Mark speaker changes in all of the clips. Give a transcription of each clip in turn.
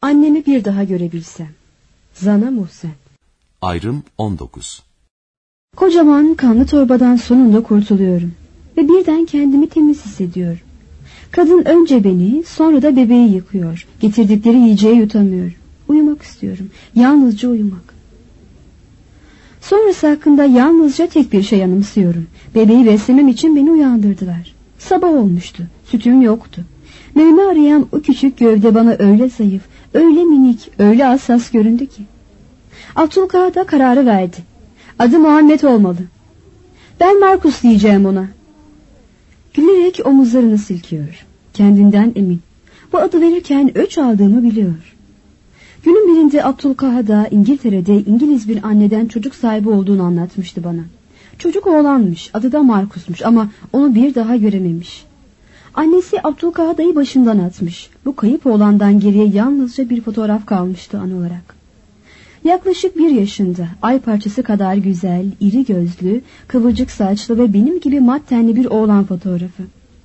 Speaker 1: Annemi bir daha görebilsem. Zana Muhsen.
Speaker 2: Ayrım 19.
Speaker 1: Kocaman kanlı torbadan sonunda kurtuluyorum. Ve birden kendimi temiz hissediyorum. Kadın önce beni, sonra da bebeği yıkıyor. Getirdikleri yiyeceği yutamıyorum. Uyumak istiyorum. Yalnızca uyumak. Sonrası hakkında yalnızca tek bir şey anımsıyorum. Bebeği beslemem için beni uyandırdılar. Sabah olmuştu. Sütüm yoktu. Mememi arayan o küçük gövde bana öyle zayıf, öyle minik, öyle hassas göründü ki. Abdülkadir da kararı verdi. Adı Muhammed olmalı. Ben Markus diyeceğim ona. Gülerek omuzlarını silkiyor. Kendinden emin. Bu adı verirken öç aldığımı biliyor. Günün birinde Abdülkadir İngiltere'de İngiliz bir anneden çocuk sahibi olduğunu anlatmıştı bana. Çocuk oğlanmış, adı da Markus'muş ama onu bir daha görememiş. Annesi Abdülkadir'i başından atmış. Bu kayıp oğlandan geriye yalnızca bir fotoğraf kalmıştı an olarak. Yaklaşık 1 yaşında, ay parçası kadar güzel, iri gözlü, kıvırcık saçlı ve benim gibi mat tenli bir oğlan fotoğrafı.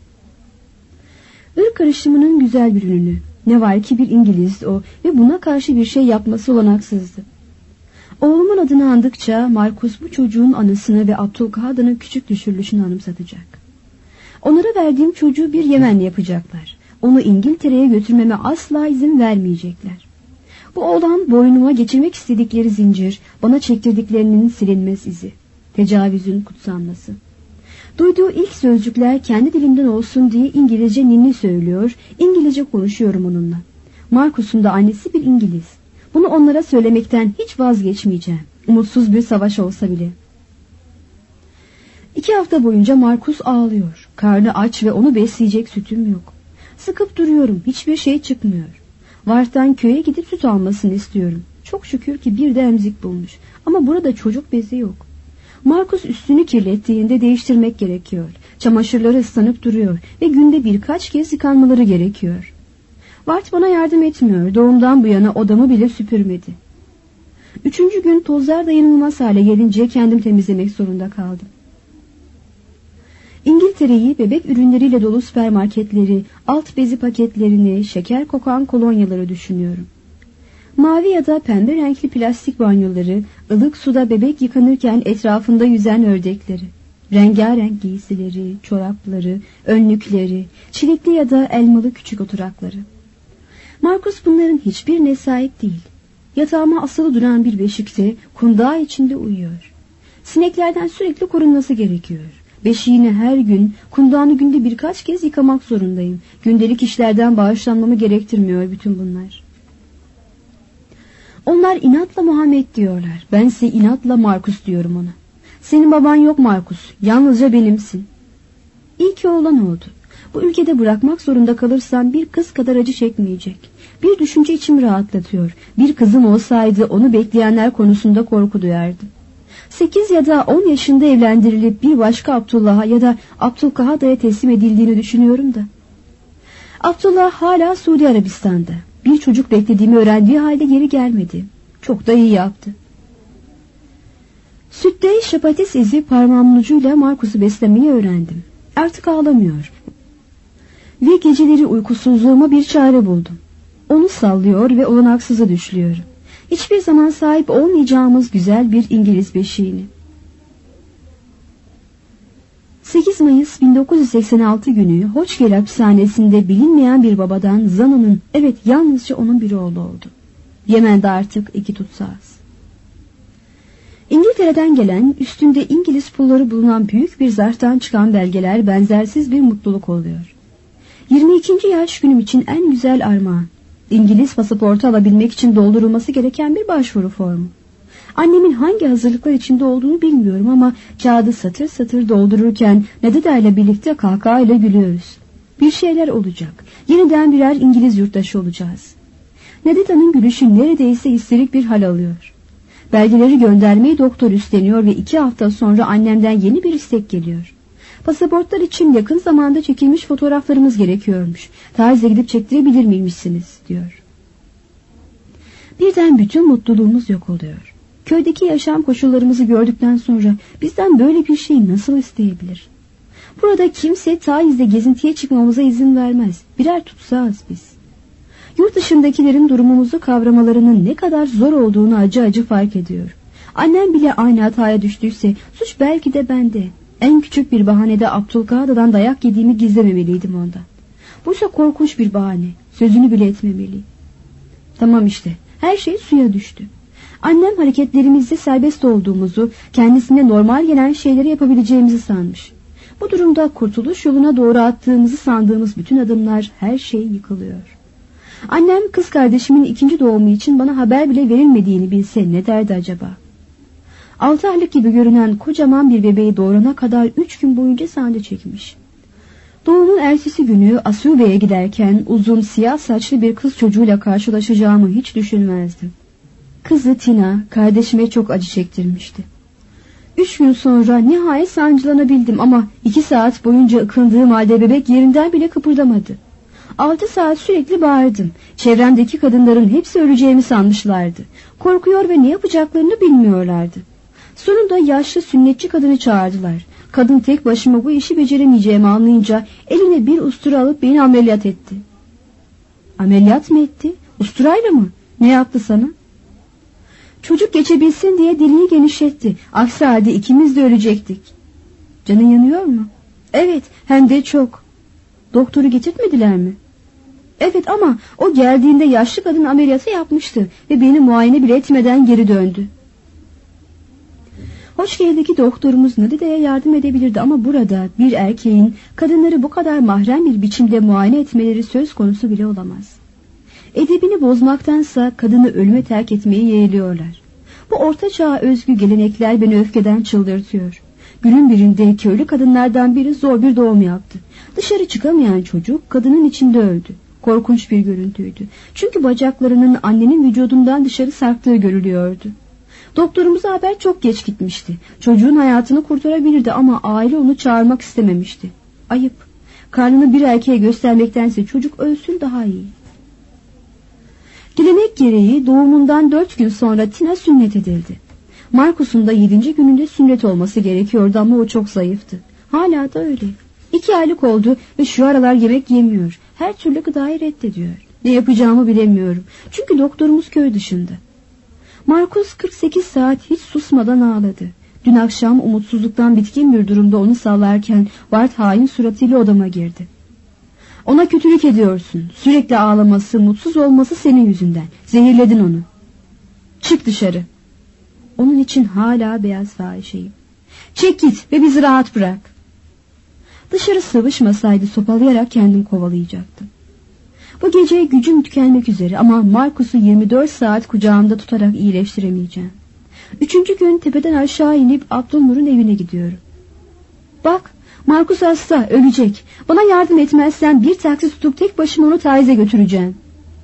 Speaker 1: Irk karışımının güzel bir ürünü. Ne var ki bir İngiliz o ve buna karşı bir şey yapması olanaksızdı. Oğlumun adını andıkça Markus bu çocuğun anısını ve Abdülkadir'in küçük düşürülüşünü anımsatacak. Onlara verdiğim çocuğu bir Yemenli yapacaklar. Onu İngiltere'ye götürmeme asla izin vermeyecekler. Bu oğlan boynuma geçirmek istedikleri zincir, bana çektirdiklerinin silinmez izi. Tecavüzün kutsanması. Duyduğu ilk sözcükler kendi dilimden olsun diye İngilizce ninni söylüyor, İngilizce konuşuyorum onunla. Markus'un da annesi bir İngiliz. Bunu onlara söylemekten hiç vazgeçmeyeceğim. Umutsuz bir savaş olsa bile. 2 hafta boyunca Markus ağlıyor. Karnı aç ve onu besleyecek sütüm yok. Sıkıp duruyorum, hiçbir şey çıkmıyor. Vart'tan köye gidip süt almasını istiyorum. Çok şükür ki bir de emzik bulmuş. Ama burada çocuk bezi yok. Markus üstünü kirlettiğinde değiştirmek gerekiyor. Çamaşırları ıslanıp duruyor ve günde birkaç kez yıkanmaları gerekiyor. Vart bana yardım etmiyor. Doğumdan bu yana odamı bile süpürmedi. 3. gün tozlar dayanılmaz hale gelince kendim temizlemek zorunda kaldım. İngiltere'yi bebek ürünleriyle dolu süpermarketleri, alt bezi paketlerini, şeker kokan kolonyaları düşünüyorum. Mavi ya da pembe renkli plastik banyoları, ılık suda bebek yıkanırken etrafında yüzen ördekleri, rengarenk giysileri, çorapları, önlükleri, çilekli ya da elmalı küçük oturakları. Markus bunların hiçbirine sahip değil. Yatağıma asılı duran bir beşikte, kundağı içinde uyuyor. Sineklerden sürekli korunması gerekiyor. Beşiğini her gün, kundağını günde birkaç kez yıkamak zorundayım. Gündelik işlerden bağışlanmamı gerektirmiyor bütün bunlar. Onlar inatla Muhammed diyorlar. Bense inatla Markus diyorum ona. Senin baban yok Markus, yalnızca benimsin. İyi ki oğlan oldu. Bu ülkede bırakmak zorunda kalırsam bir kız kadar acı çekmeyecek. Bir düşünce içimi rahatlatıyor. Bir kızım olsaydı onu bekleyenler konusunda korku duyardım. 8 ya da 10 yaşında evlendirilip bir başka Abdullah'a ya da Abdülkadir'e teslim edildiğini düşünüyorum da. Abdullah hala Suudi Arabistan'da. Bir çocuk beklediğimi öğrendiği halde geri gelmedi. Çok da iyi yaptı. Sütte şapatis izi parmağımın ucuyla Markus'u beslemeyi öğrendim. Artık ağlamıyor. Ve geceleri uykusuzluğuma bir çare buldum. Onu sallıyor ve olanaksızı düşlüyorum. Hiçbir zaman sahip olmayacağımız güzel bir İngiliz beşiğini. 8 Mayıs 1986 günü Hochgel hapishanesinde bilinmeyen bir babadan Zana'nın, evet yalnızca onun bir oğlu oldu. Yemen'de artık 2 tutsağız. İngiltere'den gelen, üstünde İngiliz pulları bulunan büyük bir zarftan çıkan belgeler benzersiz bir mutluluk oluyor. 22. yaş günüm için en güzel armağan. İngiliz pasaportu alabilmek için doldurulması gereken bir başvuru formu. Annemin hangi hazırlıklar içinde olduğunu bilmiyorum ama kağıdı satır satır doldururken Nadida ile birlikte kahkahayla gülüyoruz. Bir şeyler olacak. Yeniden birer İngiliz yurttaşı olacağız. Nadida'nın gülüşü neredeyse histerik bir hal alıyor. Belgeleri göndermeyi doktor üstleniyor ve 2 hafta sonra annemden yeni bir istek geliyor. Pasaportlar için yakın zamanda çekilmiş fotoğraflarımız gerekiyormuş. Taiz'e gidip çektirebilir miymişsiniz diyor. Birden bütün mutluluğumuz yok oluyor. Köydeki yaşam koşullarımızı gördükten sonra bizden böyle bir şey nasıl isteyebilir? Burada kimse Taiz'de gezintiye çıkmamıza izin vermez. Birer tutsağız biz. Yurt dışındakilerin durumumuzu kavramalarının ne kadar zor olduğunu acı acı fark ediyor. Annem bile aynı hataya düştüyse suç belki de bende. En küçük bir bahanede Abdülkadir'den dayak yediğimi gizlememeliydim ondan. Buysa korkunç bir bahane. Sözünü bile etmemeliyim. Tamam işte, her şey suya düştü. Annem hareketlerimizde serbest olduğumuzu, kendisine normal gelen şeyleri yapabileceğimizi sanmış. Bu durumda kurtuluş yoluna doğru attığımızı sandığımız bütün adımlar, her şey yıkılıyor. Annem kız kardeşimin 2. doğumu için bana haber bile verilmediğini bilse ne derdi acaba? 6 aylık gibi görünen kocaman bir bebeği doğurana kadar 3 gün boyunca sancı çekmiş. Doğumun ertesi günü Asube'ye giderken uzun siyah saçlı bir kız çocuğuyla karşılaşacağımı hiç düşünmezdim. Kızı Tina kardeşime çok acı çektirmişti. 3 gün sonra nihayet sancılanabildim ama 2 saat boyunca ıkındığım halde bebek yerinden bile kıpırdamadı. 6 saat sürekli bağırdım. Çevremdeki kadınların hepsi öleceğimi sanmışlardı. Korkuyor ve ne yapacaklarını bilmiyorlardı. Sonunda yaşlı sünnetçi kadını çağırdılar. Kadın tek başıma bu işi beceremeyeceğimi anlayınca eline bir ustura alıp beni ameliyat etti. Ameliyat mı etti? Usturayla mı? Ne yaptı sana? Çocuk geçebilsin diye deliği genişletti. Aksi halde ikimiz de ölecektik. Canın yanıyor mu? Evet, hem de çok. Doktoru getirtmediler mi? Evet ama o geldiğinde yaşlı kadın ameliyatı yapmıştı ve beni muayene bile etmeden geri döndü. Hoşgörüdeki doktorumuz Nadide'ye yardım edebilirdi ama burada bir erkeğin kadınları bu kadar mahrem bir biçimde muayene etmeleri söz konusu bile olamaz. Edebini bozmaktansa kadını ölüme terk etmeyi yeğliyorlar. Bu orta çağa özgü gelenekler beni öfkeden çıldırtıyor. Günün birinde köylü kadınlardan biri zor bir doğum yaptı. Dışarı çıkamayan çocuk kadının içinde öldü. Korkunç bir görüntüydü. Çünkü bacaklarının annenin vücudundan dışarı sarktığı görülüyordu. Doktorumuza haber çok geç gitmişti. Çocuğun hayatını kurtarabilirdi ama aile onu çağırmak istememişti. Ayıp. Karnını bir erkeğe göstermektense çocuk ölsün daha iyi. Gelenek gereği doğumundan 4 gün sonra Tina sünnet edildi. Markus'un da 7. gününde sünnet olması gerekiyordu ama o çok zayıftı. Hala da öyle. 2 aylık oldu ve şu aralar yemek yemiyor. Her türlü gıdayı reddediyor. Ne yapacağımı bilemiyorum. Çünkü doktorumuz köy dışında. Markus 48 saat hiç susmadan ağladı. Dün akşam umutsuzluktan bitkin bir durumda onu sallarken Bart hain suratıyla odama girdi. Ona kötülük ediyorsun. Sürekli ağlaması, mutsuz olması senin yüzünden. Zehirledin onu. Çık dışarı. Onun için hala beyaz fahişeyim. Çek git ve bizi rahat bırak. Dışarı sıvışmasaydı sopalayarak kendim kovalayacaktım. Bu gece gücüm tükenmek üzere ama Markus'u 24 saat kucağımda tutarak iyileştiremeyeceğim. 3. gün tepeden aşağı inip Abdülnur'un evine gidiyorum. Bak, Markus hasta, ölecek. Bana yardım etmezsen bir taksi tutup tek başıma onu taize götüreceğim.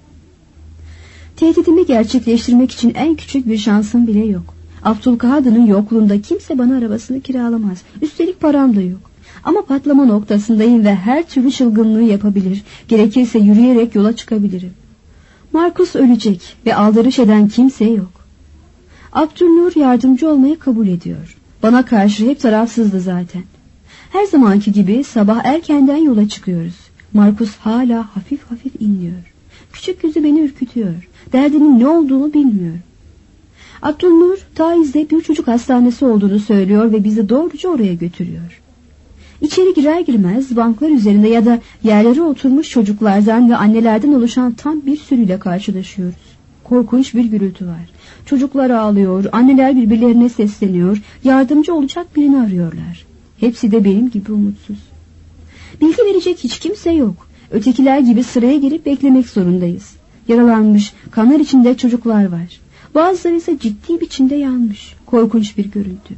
Speaker 1: Tehdidimi gerçekleştirmek için en küçük bir şansım bile yok. Abdülkadir'in yokluğunda kimse bana arabasını kiralamaz. Üstelik param da yok. Ama patlama noktasındayım ve her türlü çılgınlığı yapabilir. Gerekirse yürüyerek yola çıkabilirim. Markus ölecek ve aldırış eden kimse yok. Abdülnur yardımcı olmayı kabul ediyor. Bana karşı hep tarafsızdı zaten. Her zamanki gibi sabah erkenden yola çıkıyoruz. Markus hala hafif hafif inliyor. Küçük yüzü beni ürkütüyor. Derdinin ne olduğunu bilmiyorum. Abdülnur Taiz'de bir çocuk hastanesi olduğunu söylüyor ve bizi doğruca oraya götürüyor. İçeri girer girmez banklar üzerinde ya da yerlere oturmuş çocuklardan ve annelerden oluşan tam bir sürüyle karşılaşıyoruz. Korkunç bir gürültü var. Çocuklar ağlıyor, anneler birbirlerine sesleniyor, yardımcı olacak birini arıyorlar. Hepsi de benim gibi umutsuz. Bilgi verecek hiç kimse yok. Ötekiler gibi sıraya girip beklemek zorundayız. Yaralanmış, kanlar içinde çocuklar var. Bazıları ise ciddi biçimde yanmış. Korkunç bir görüntü.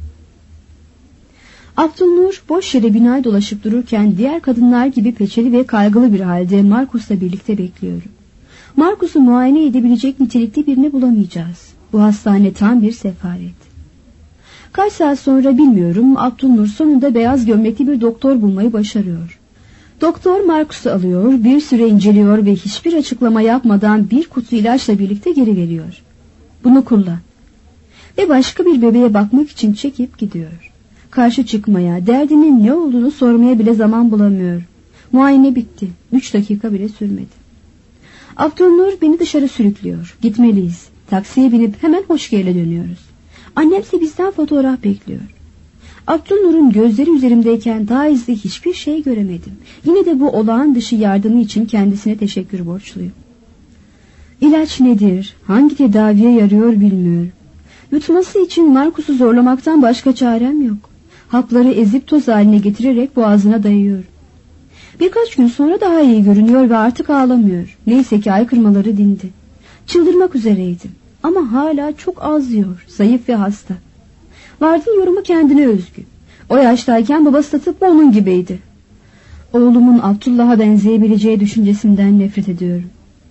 Speaker 1: Abdülnur boş yere binayı dolaşıp dururken diğer kadınlar gibi peçeli ve kaygılı bir halde Markus'la birlikte bekliyorum. Markus'u muayene edebilecek nitelikli birini bulamayacağız. Bu hastane tam bir sefalet. Kaç saat sonra bilmiyorum, Abdülnur sonunda beyaz gömlekli bir doktor bulmayı başarıyor. Doktor Markus'u alıyor, bir süre inceliyor ve hiçbir açıklama yapmadan bir kutu ilaçla birlikte geri veriyor. Bunu kullan. Ve başka bir bebeğe bakmak için çekip gidiyor. Karşı çıkmaya, derdinin ne olduğunu sormaya bile zaman bulamıyor. Muayene bitti. 3 dakika bile sürmedi. Abdülnur beni dışarı sürüklüyor. Gitmeliyiz. Taksiye binip hemen Hoşgör'e dönüyoruz. Annemse bizden fotoğraf bekliyor. Abdülnur'un gözleri üzerimdeyken daha izli hiçbir şey göremedim. Yine de bu olağan dışı yardımı için kendisine teşekkür borçluyum. İlaç nedir, hangi tedaviye yarıyor bilmiyorum. Yutması için Markus'u zorlamaktan başka çarem yok. Hapları ezip toz haline getirerek boğazına dayıyorum. Birkaç gün sonra daha iyi görünüyor ve artık ağlamıyor. Neyse ki haykırmaları dindi. Çıldırmak üzereydim ama hala çok az yiyor, zayıf ve hasta. Vard'ın yorumu kendine özgü. O yaştayken babası da tıpkı onun gibiydi. Oğlumun Abdullah'a benzeyebileceği düşüncesinden nefret ediyorum.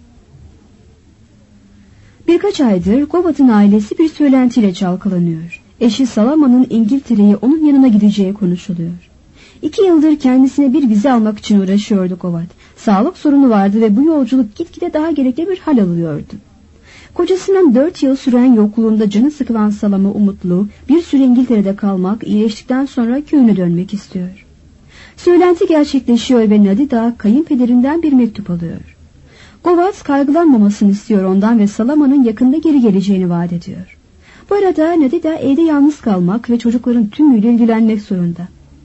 Speaker 1: Birkaç aydır Govat'ın ailesi bir söylentiyle çalkalanıyor. Eşi Salama'nın İngiltere'ye onun yanına gideceği konuşuluyor. 2 yıldır kendisine bir vize almak için uğraşıyordu Govat. Sağlık sorunu vardı ve bu yolculuk gitgide daha gerekli bir hal alıyordu. Kocasının 4 yıl süren yokluğunda canı sıkılan Salama umutlu, bir süre İngiltere'de kalmak, iyileştikten sonra köyüne dönmek istiyor. Söylenti gerçekleşiyor ve Nadida kayınpederinden bir mektup alıyor. Govat kaygılanmamasını istiyor ondan ve Salama'nın yakında geri geleceğini vaat ediyor. Bu arada Nadida evde yalnız kalmak ve çocukların tümüyle ilgilenmek zorunda.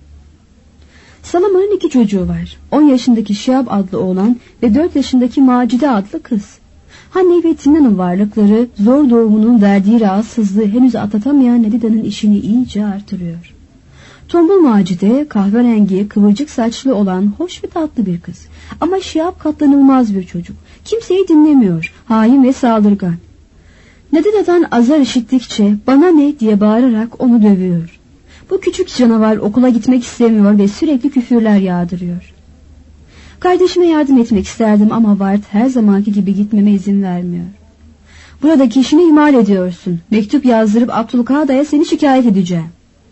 Speaker 1: Salama'nın 2 çocuğu var. 10 yaşındaki Şihab adlı oğlan ve 4 yaşındaki Macide adlı kız. Hanne ve Tina'nın varlıkları zor doğumunun verdiği rahatsızlığı henüz atlatamayan Nadida'nın işini iyice artırıyor. Tombul Macide kahverengi, kıvırcık saçlı olan hoş ve tatlı bir kız. Ama Şihab katlanılmaz bir çocuk. Kimseyi dinlemiyor, hain ve saldırgan. Nadida'dan azar işittikçe bana ne diye bağırarak onu dövüyor. Bu küçük canavar okula gitmek istemiyor ve sürekli küfürler yağdırıyor. Kardeşime yardım etmek isterdim ama Ward her zamanki gibi gitmeme izin vermiyor. Buradaki işini ihmal ediyorsun. Mektup yazdırıp Abdülkada'ya seni şikayet edeceğim.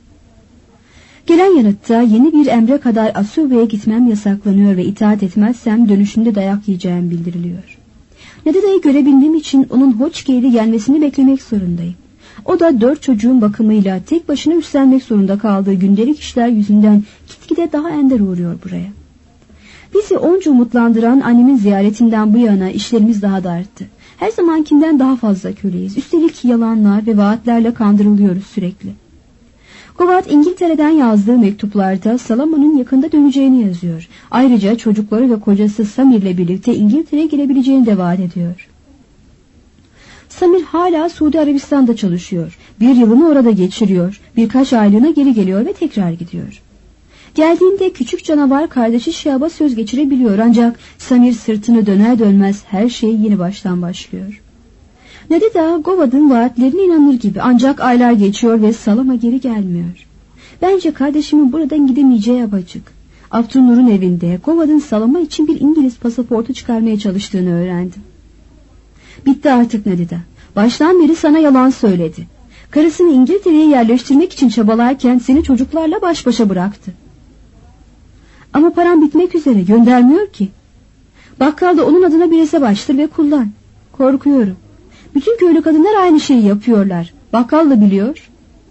Speaker 1: Gelen yanıtta yeni bir emre kadar Asube'ye gitmem yasaklanıyor ve itaat etmezsem dönüşünde dayak yiyeceğim bildiriliyor. Nadida'yı görebilmem için onun Hoçgey'de gelmesini beklemek zorundayım. O da 4 çocuğun bakımıyla tek başına üstlenmek zorunda kaldığı gündelik işler yüzünden gitgide daha ender uğruyor buraya. Bizi onca umutlandıran annemin ziyaretinden bu yana işlerimiz daha da arttı. Her zamankinden daha fazla köleyiz. Üstelik yalanlar ve vaatlerle kandırılıyoruz sürekli. Govat İngiltere'den yazdığı mektuplarda Salama'nın yakında döneceğini yazıyor. Ayrıca çocukları ve kocası Samir'le birlikte İngiltere'ye gelebileceğini de vaat ediyor. Samir hala Suudi Arabistan'da çalışıyor. 1 yılını orada geçiriyor. Birkaç aylığına geri geliyor ve tekrar gidiyor. Geldiğinde küçük canavar kardeşi Şihab'a söz geçirebiliyor ancak Samir sırtını döner dönmez her şey yeni baştan başlıyor. Nadida Gova'nın vaatlerine inanır gibi ancak aylar geçiyor ve Salama geri gelmiyor. Bence kardeşimin buradan gidemeyeceği apaçık. Abdülnur'un evinde Gova'nın Salama için bir İngiliz pasaportu çıkarmaya çalıştığını öğrendim. Bitti artık Nadida. Baştan beri sana yalan söyledi. Karısını İngiltere'ye yerleştirmek için çabalarken seni çocuklarla baş başa bıraktı. Ama param bitmek üzere, göndermiyor ki. Bakkalda onun adına bir hesap açtır ve kullan. Korkuyorum. Bütün köylü kadınlar aynı şeyi yapıyorlar. Bakkal da biliyor.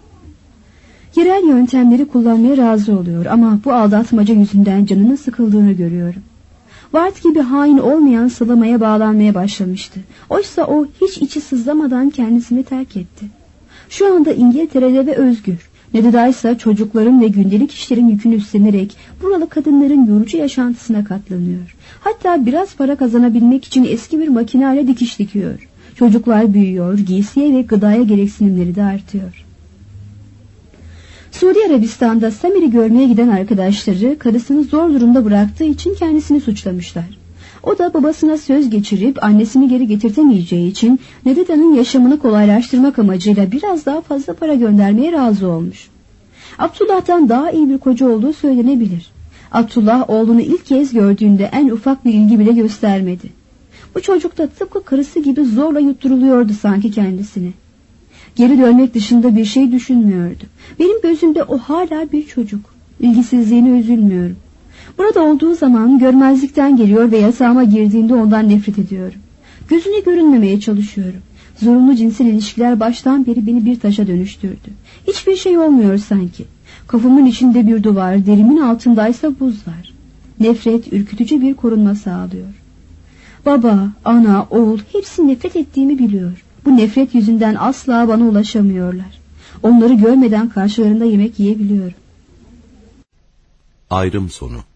Speaker 1: Yerel yöntemleri kullanmaya razı oluyor ama bu aldatmaca yüzünden canının sıkıldığını görüyorum. Ward gibi hain olmayan Salama'ya bağlanmaya başlamıştı. Oysa o hiç içi sızlamadan kendisini terk etti. Şu anda İngiltere'de ve özgür. Nadida ise çocukların ve gündelik işlerin yükünü üstlenerek buralı kadınların yorucu yaşantısına katlanıyor. Hatta biraz para kazanabilmek için eski bir makineyle dikiş dikiyor. Çocuklar büyüyor, giysiye ve gıdaya gereksinimleri de artıyor. Suudi Arabistan'da Samir'i görmeye giden arkadaşları karısını zor durumda bıraktığı için kendisini suçlamışlar. O da babasına söz geçirip annesini geri getirtemeyeceği için Nadida'nın yaşamını kolaylaştırmak amacıyla biraz daha fazla para göndermeye razı olmuş. Abdullah'tan daha iyi bir koca olduğu söylenebilir. Abdullah oğlunu ilk kez gördüğünde en ufak bir ilgi bile göstermedi. Bu çocuk da tıpkı karısı gibi zorla yutturuluyordu sanki kendisini. Geri dönmek dışında bir şey düşünmüyordu. Benim gözümde o hala bir çocuk. İlgisizliğine üzülmüyorum. Burada olduğu zaman görmezlikten geliyor ve yatağıma girdiğinde ondan nefret ediyorum. Gözüne görünmemeye çalışıyorum. Zorunlu cinsel ilişkiler baştan beri beni bir taşa dönüştürdü. Hiçbir şey olmuyor sanki. Kafamın içinde bir duvar, derimin altındaysa buz var. Nefret ürkütücü bir korunma sağlıyor. Baba, ana, oğul hepsi nefret ettiğimi biliyor. Bu nefret yüzünden asla bana ulaşamıyorlar. Onları görmeden karşılarında yemek yiyebiliyorum.
Speaker 2: Ayrım sonu.